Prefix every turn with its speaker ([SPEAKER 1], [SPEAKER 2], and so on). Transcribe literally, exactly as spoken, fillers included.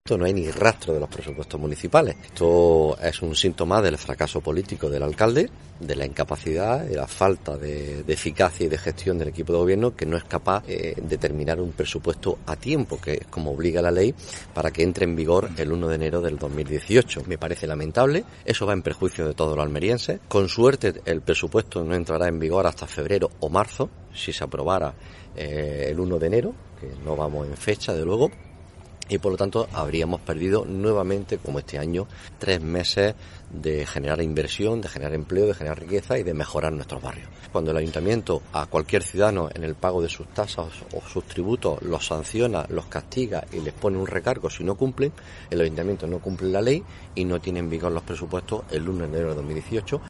[SPEAKER 1] no hay ni rastro de los presupuestos municipales. Esto es un síntoma del fracaso político del alcalde, de la incapacidad, de la falta de, de eficacia y de gestión del equipo de gobierno, que no es capaz eh, de terminar un presupuesto a tiempo, que es como obliga la ley, para que entre en vigor el uno de enero del dos mil dieciocho. Me parece lamentable, eso va en perjuicio de todos los almerienses. Con suerte el presupuesto no entrará en vigor hasta febrero o marzo, si se aprobara eh, el uno de enero, que no vamos en fecha de luego. Y por lo tanto habríamos perdido nuevamente, como este año, tres meses de generar inversión, de generar empleo, de generar riqueza y de mejorar nuestros barrios. Cuando el ayuntamiento a cualquier ciudadano en el pago de sus tasas o sus tributos los sanciona, los castiga y les pone un recargo si no cumplen, el ayuntamiento no cumple la ley y no tiene en vigor los presupuestos el uno de enero de dos mil dieciocho.